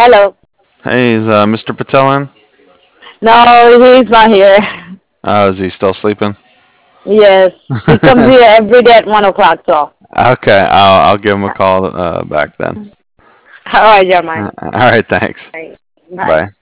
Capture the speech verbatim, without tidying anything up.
Hello. Hey, is uh, mister Patel in? No, he's not here. Oh, is he still sleeping? Yes, he comes here every day at one o'clock. So, Okay, I'll I'll give him a call uh, back then. all right, Jeremiah. Uh, All right, thanks. Bye. Bye. Bye.